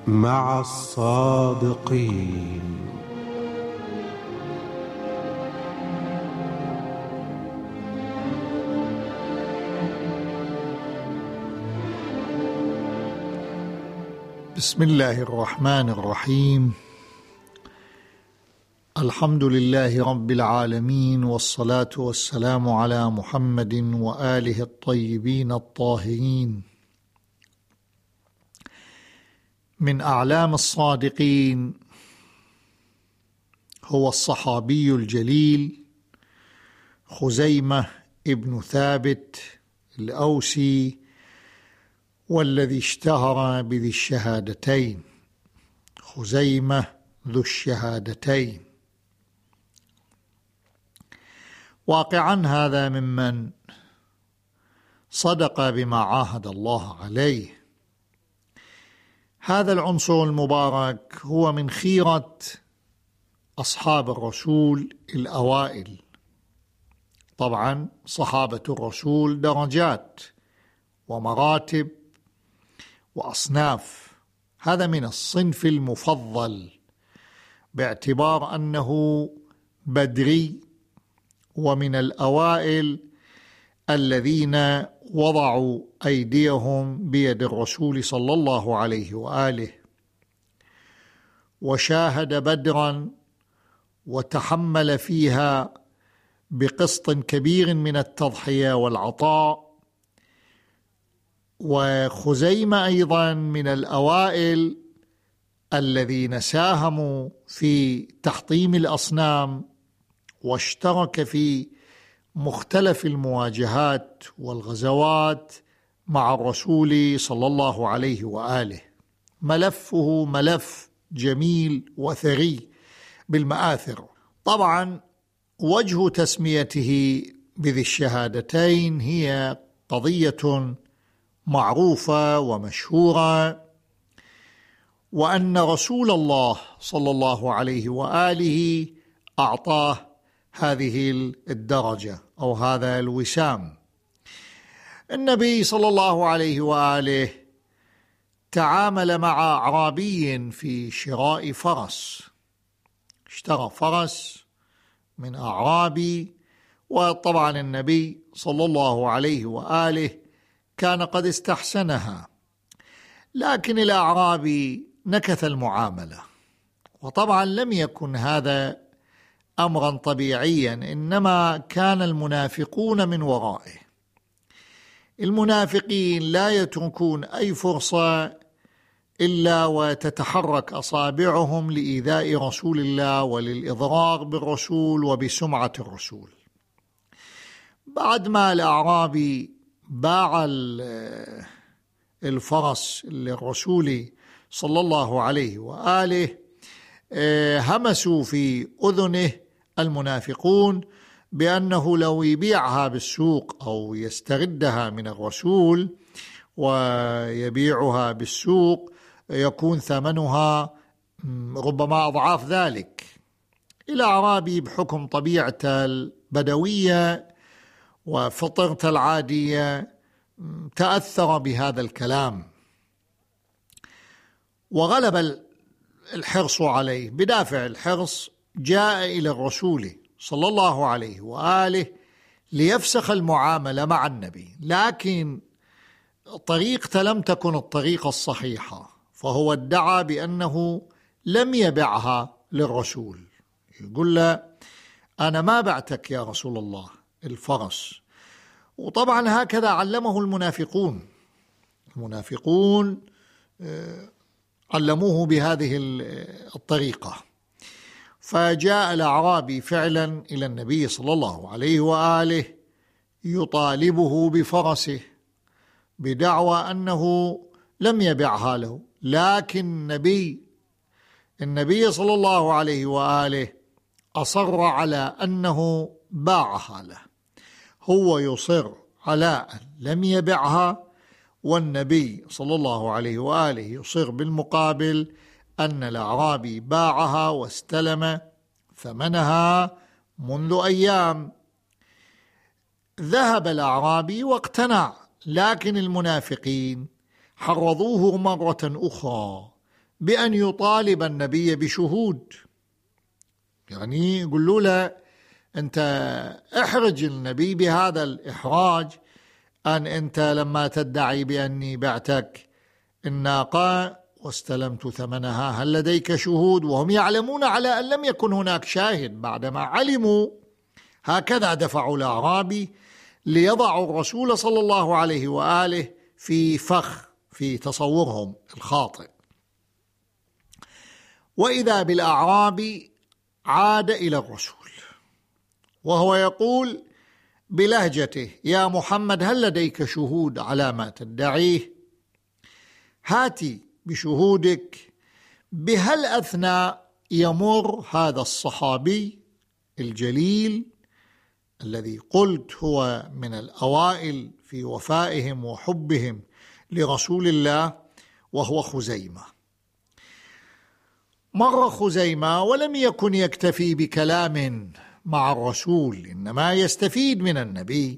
مع الصادقين. بسم الله الرحمن الرحيم. الحمد لله رب العالمين، والصلاة والسلام على محمد وآله الطيبين الطاهرين. من أعلام الصادقين هو الصحابي الجليل خزيمة ابن ثابت الأوسي، والذي اشتهر بذي الشهادتين، خزيمة ذو الشهادتين. واقعا هذا ممن صدق بما عاهد الله عليه. هذا العنصر المبارك هو من خيرة أصحاب الرسول الأوائل. طبعا صحابة الرسول درجات ومراتب وأصناف، هذا من الصنف المفضل باعتبار أنه بدري ومن الأوائل الذين وضعوا أيديهم بيد الرسول صلى الله عليه وآله، وشاهد بدرا وتحمل فيها بقسط كبير من التضحية والعطاء. وخزيمة أيضا من الأوائل الذين ساهموا في تحطيم الأصنام، واشترك في مختلف المواجهات والغزوات مع الرسول صلى الله عليه وآله. ملفه ملف جميل وثري بالمآثر. طبعا وجه تسميته بذي الشهادتين هي قضية معروفة ومشهورة، وأن رسول الله صلى الله عليه وآله أعطاه هذه الدرجة أو هذا الوسام. النبي صلى الله عليه وآله تعامل مع أعرابي في شراء فرس، اشترى فرس من أعرابي، وطبعا النبي صلى الله عليه وآله كان قد استحسنها، لكن الأعرابي نكث المعاملة. وطبعا لم يكن هذا أمرا طبيعيا، إنما كان المنافقون من ورائه. المنافقين لا يتركون أي فرصة إلا وتتحرك أصابعهم لإيذاء رسول الله وللإضرار بالرسول وبسمعة الرسول. بعد ما الأعرابي باع الفرس للرسول صلى الله عليه وآله، همسوا في أذنه المنافقون بأنه لو يبيعها بالسوق أو يستردها من الرسول ويبيعها بالسوق يكون ثمنها ربما أضعاف ذلك. الأعرابي بحكم طبيعته البدوية وفطرته العادية تأثر بهذا الكلام، وغلب الحرص عليه. بدافع الحرص جاء إلى الرسول صلى الله عليه وآله ليفسخ المعاملة مع النبي، لكن طريقته لم تكن الطريقة الصحيحة، فهو ادعى بأنه لم يبعها للرسول. يقول له أنا ما بعتك يا رسول الله الفرس. وطبعا هكذا علمه المنافقون علموه بهذه الطريقة. فجاء الأعرابي فعلا إلى النبي صلى الله عليه وآله يطالبه بفرسه بدعوى أنه لم يبعها له، لكن النبي صلى الله عليه وآله أصر على أنه باعها له. هو يصر على أن لم يبعها، والنبي صلى الله عليه وآله يصر بالمقابل أن الأعرابي باعها واستلم ثمنها منذ أيام. ذهب الأعرابي واقتنع، لكن المنافقين حرضوه مرة أخرى بأن يطالب النبي بشهود، يعني يقولوا له أنت احرج النبي بهذا الإحراج، أن أنت لما تدعي بأني بعتك الناقة واستلمت ثمنها هل لديك شهود؟ وهم يعلمون على أن لم يكن هناك شاهد. بعدما علموا هكذا دفعوا الأعرابي ليضعوا الرسول صلى الله عليه وآله في فخ في تصورهم الخاطئ. وإذا بالأعرابي عاد إلى الرسول وهو يقول بلهجته: يا محمد هل لديك شهود على ما تدعيه؟ هاتي بشهودك. بهل أثناء يمر هذا الصحابي الجليل الذي قلت هو من الأوائل في وفائهم وحبهم لرسول الله، وهو خزيمة. مر خزيمة ولم يكن يكتفي بكلام مع الرسول، إنما يستفيد من النبي،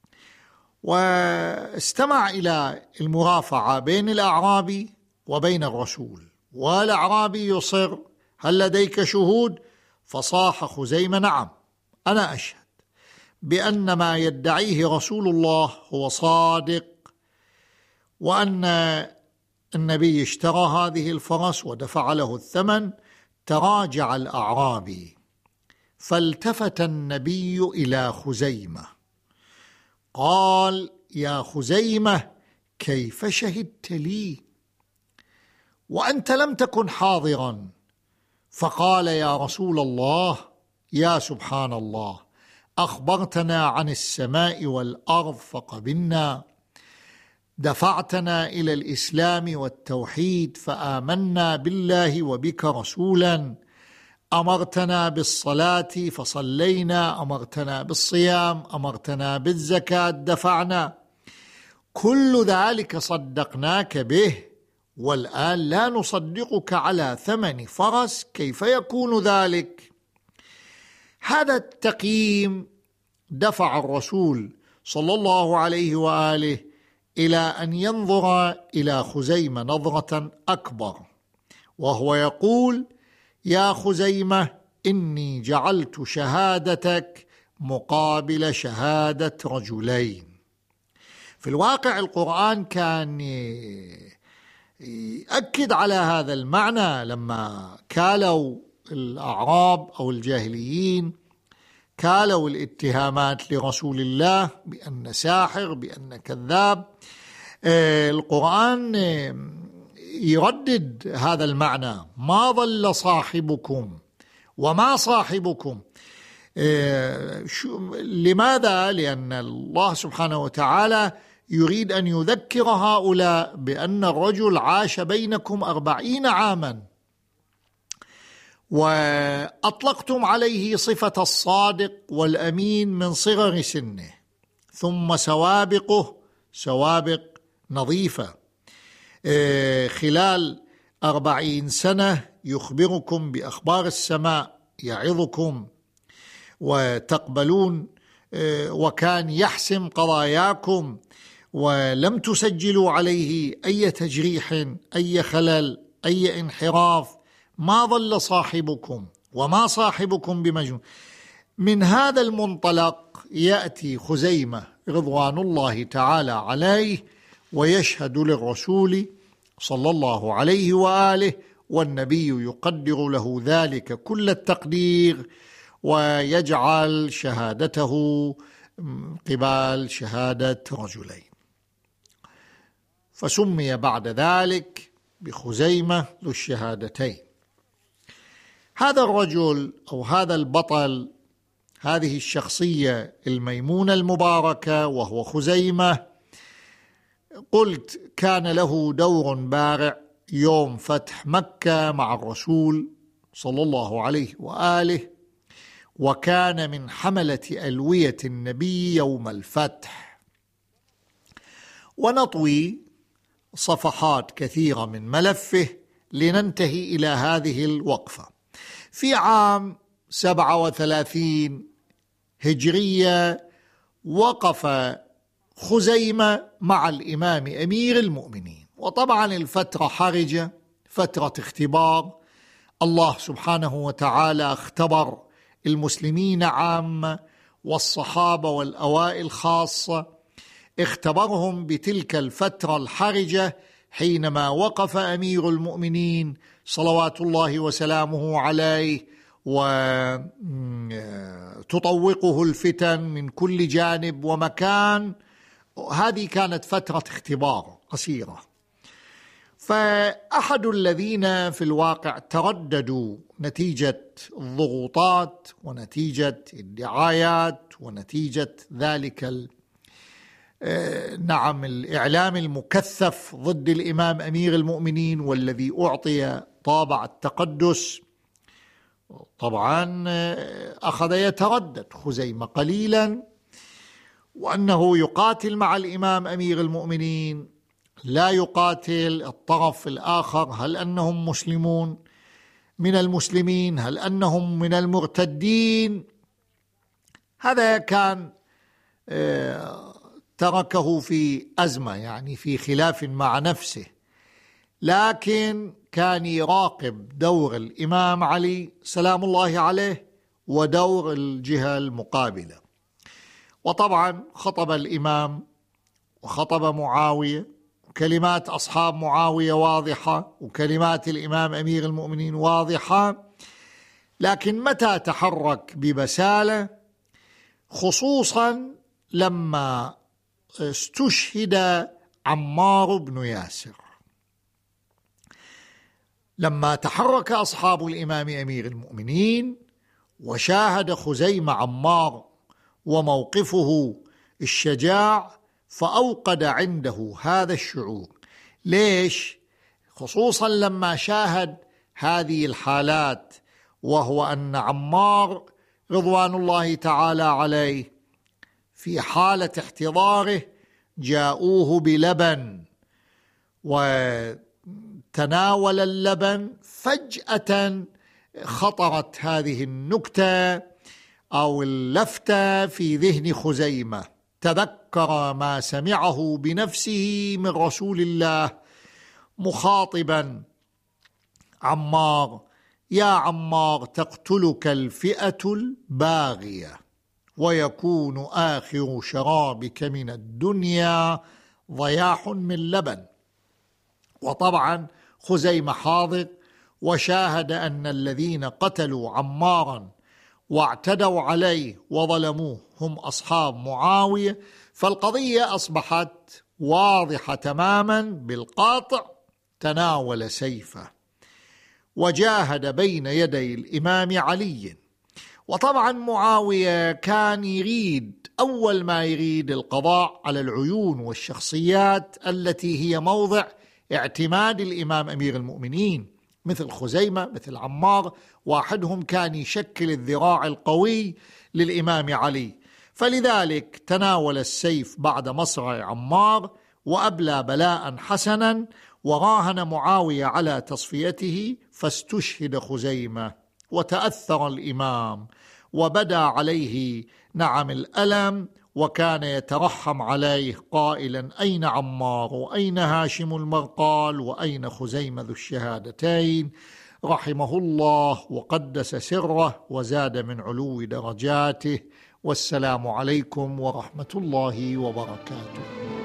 واستمع إلى المرافعة بين الأعرابي وبين الرسول، والأعرابي يصر: هل لديك شهود؟ فصاح خزيمة: نعم، أنا أشهد بأن ما يدعيه رسول الله هو صادق، وأن النبي اشترى هذه الفرس ودفع له الثمن. تراجع الأعرابي، فالتفت النبي إلى خزيمة قال: يا خزيمة كيف شهدت لي وأنت لم تكن حاضرا؟ فقال: يا رسول الله، يا سبحان الله، أخبرتنا عن السماء والأرض فقبلنا، دفعتنا إلى الإسلام والتوحيد فآمنا بالله وبك رسولا، أمرتنا بالصلاة فصلينا، أمرتنا بالصيام، أمرتنا بالزكاة دفعنا، كل ذلك صدقناك به، والآن لا نصدقك على ثمن فرس، كيف يكون ذلك؟ هذا التقييم دفع الرسول صلى الله عليه وآله إلى أن ينظر إلى خزيمة نظرة أكبر، وهو يقول: يا خزيمة إني جعلت شهادتك مقابل شهادة رجلين. في الواقع القرآن كان يؤكد على هذا المعنى لما كالوا الأعراب أو الجاهليين، كالوا الاتهامات لرسول الله بأن ساحر، بأن كذاب. القرآن يردد هذا المعنى: ما ضل صاحبكم وما صاحبكم. لماذا؟ لأن الله سبحانه وتعالى يريد أن يذكر هؤلاء بأن الرجل عاش بينكم 40 عاما، وأطلقتم عليه صفة الصادق والأمين من صغر سنه، ثم سوابقه سوابق نظيفة. خلال 40 سنة يخبركم بأخبار السماء، يعظكم وتقبلون، وكان يحسم قضاياكم، ولم تسجلوا عليه أي تجريح، أي خلل، أي انحراف. ما ضل صاحبكم وما صاحبكم بمجنون. من هذا المنطلق يأتي خزيمة رضوان الله تعالى عليه ويشهد للرسول صلى الله عليه وآله، والنبي يقدر له ذلك كل التقدير، ويجعل شهادته قبال شهادة رجلين، فسمي بعد ذلك بخزيمة ذو الشهادتين. هذا الرجل أو هذا البطل، هذه الشخصية الميمونة المباركة وهو خزيمة، قلت كان له دور بارع يوم فتح مكة مع الرسول صلى الله عليه وآله، وكان من حملة ألوية النبي يوم الفتح. ونطوي صفحات كثيرة من ملفه لننتهي إلى هذه الوقفة. في عام 37 هجرية وقف خزيمة مع الإمام أمير المؤمنين، وطبعا الفترة حرجة، فترة اختبار. الله سبحانه وتعالى اختبر المسلمين عامة والصحابة والأوائل خاصة، اختبرهم بتلك الفترة الحرجة حينما وقف أمير المؤمنين صلوات الله وسلامه عليه وتطوقه الفتن من كل جانب ومكان. هذه كانت فترة اختبار قصيرة. فأحد الذين في الواقع ترددوا نتيجة الضغوطات ونتيجة الدعايات ونتيجة ذلك الإعلام المكثف ضد الإمام أمير المؤمنين والذي أعطي طابع التقدس، طبعا أخذ يتردد خزيمة قليلا، وأنه يقاتل مع الإمام أمير المؤمنين، لا يقاتل الطرف الآخر. هل أنهم مسلمون من المسلمين؟ هل أنهم من المرتدين؟ هذا كان تركه في أزمة، يعني في خلاف مع نفسه، لكن كان يراقب دور الإمام علي سلام الله عليه ودور الجهة المقابلة. وطبعا خطب الإمام وخطب معاوية، وكلمات أصحاب معاوية واضحة وكلمات الإمام أمير المؤمنين واضحة، لكن متى تحرك ببسالة؟ خصوصا لما استشهد عمار بن ياسر. لما تحرك أصحاب الإمام أمير المؤمنين وشاهد خزيمة عمار وموقفه الشجاع، فأوقد عنده هذا الشعور. ليش؟ خصوصا لما شاهد هذه الحالات، وهو أن عمار رضوان الله تعالى عليه في حالة احتضاره جاءوه بلبن وتناول اللبن، فجأة خطرت هذه النكتة أو اللفتة في ذهن خزيمة، تذكر ما سمعه بنفسه من رسول الله مخاطبا عمار: يا عمار تقتلك الفئة الباغية ويكون آخر شرابك من الدنيا ضياح من لبن. وطبعا خزيمة حاضر وشاهد أن الذين قتلوا عمارا واعتدوا عليه وظلموه هم أصحاب معاوية، فالقضية أصبحت واضحة تماما بالقاطع. تناول سيفه وجاهد بين يدي الإمام علي. وطبعا معاوية كان يريد، أول ما يريد، القضاء على العيون والشخصيات التي هي موضع اعتماد الإمام أمير المؤمنين، مثل خزيمة، مثل عمار، واحدهم كان يشكل الذراع القوي للإمام علي. فلذلك تناول السيف بعد مصرع عمار وأبلى بلاء حسنا، وراهن معاوية على تصفيته، فاستشهد خزيمة. وتأثر الإمام وبدا عليه الألم، وكان يترحم عليه قائلا: أين عمار؟ وأين هاشم المرقال؟ وأين خزيمة ذو الشهادتين؟ رحمه الله وقدس سره وزاد من علو درجاته. والسلام عليكم ورحمة الله وبركاته.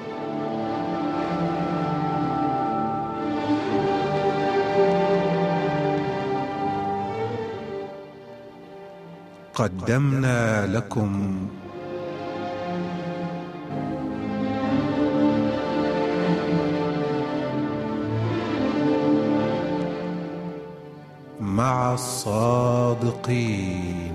قدمنا لكم مع الصادقين.